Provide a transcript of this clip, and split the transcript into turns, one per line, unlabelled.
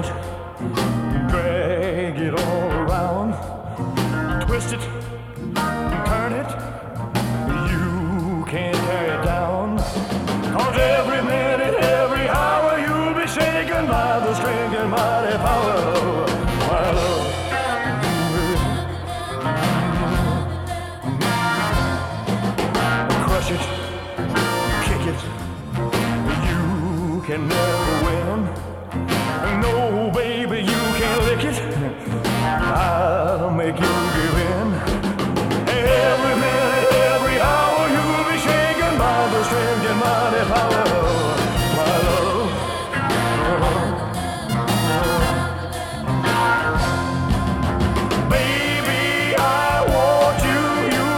it, drag it all around, twist it, turn it, you can't tear it down. 'Cause every minute, every hour, you'll be shaken by the strength and mighty power of my love. Crush it, kick it, you can never